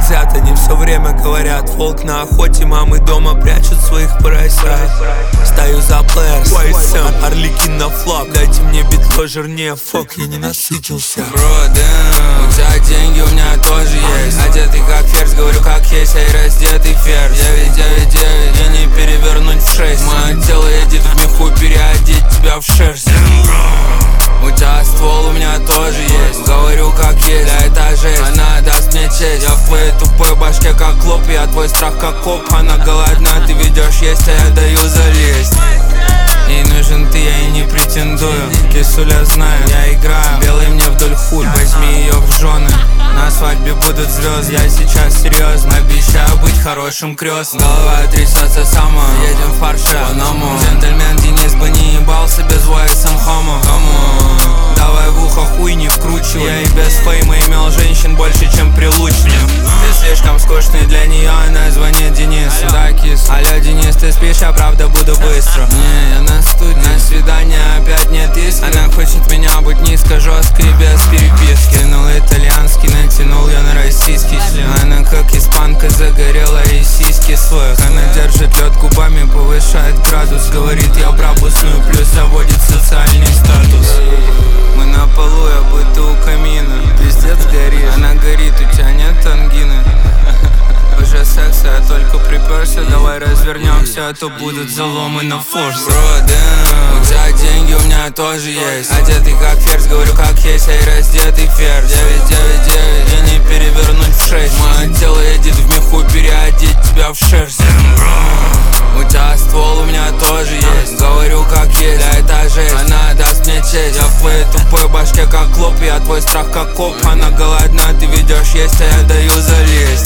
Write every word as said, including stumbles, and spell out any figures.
глазят, они все время говорят: волк на охоте, мамы дома прячут своих поросят. Стою за плеерс, Орликин на флаг. Дайте мне битло жирнее, фок, я не насытился. Бро, да, у тебя деньги, у меня тоже есть. Одетый как ферзь, говорю как есть, а и раздетый ферзь. Девять, девять, девять, и не перевернуть в шесть. Мое тело едет в меху, переодеть тебя в шерсть. У тебя ствол, у меня тоже есть. Говорю как есть, да это жесть. Она даст мне честь. Я в твоей тупой башке как клоп. Я твой страх как коп. Она голодна, ты ведешь есть, а я даю залезть. Ей нужен ты, я и не претендую. Кисуля знает, я играю. Белый мне вдоль хуй, возьми ее в жены. На свадьбе будут звезды, я сейчас серьезно. Обещаю быть хорошим крестным. Голова трясется сама, едем в Порше по-новому. Джентльмен Денис бы не ебался без войсом хомо. Давай в ухо хуй не вкручивай. Я и без фейма имел женщин больше, чем при Лучне. Ты слишком скучный для нее, она звонит Денису. Да, кис. Алло, Денис, ты спишь, я правда буду быстро. Не, я на студии, на свидание опять нет иска. Она хочет меня быть низко, жестко и без переписки. Кинул итальянский, натянул я на российский член. Она как испанка загорела и сиськи свой. Она держит лед губами, повышает градус. Говорит, я брабусную, плюс заводит социальный статус. Мы на полу, я будто у камина. Пиздец горишь, она горит, у тебя нет ангины. Уже секс, я только приперся. Давай развернемся, а то будут заломы на форс. Бро, да, у тебя деньги, у меня тоже есть. Одетый как ферзь, говорю как есть, а и раздетый ферзь. Девять, девять, девять, и не перевернуть в шесть. Мое тело едет в меху, переодеть тебя в шерсть. У тебя ствол, у меня тоже есть. Говорю как есть, да это жесть. Она даст мне честь. Я в твоей тупой башке как клоп. Я твой страх как коп. Она голодна, ты ведешь есть, а я даю залезть.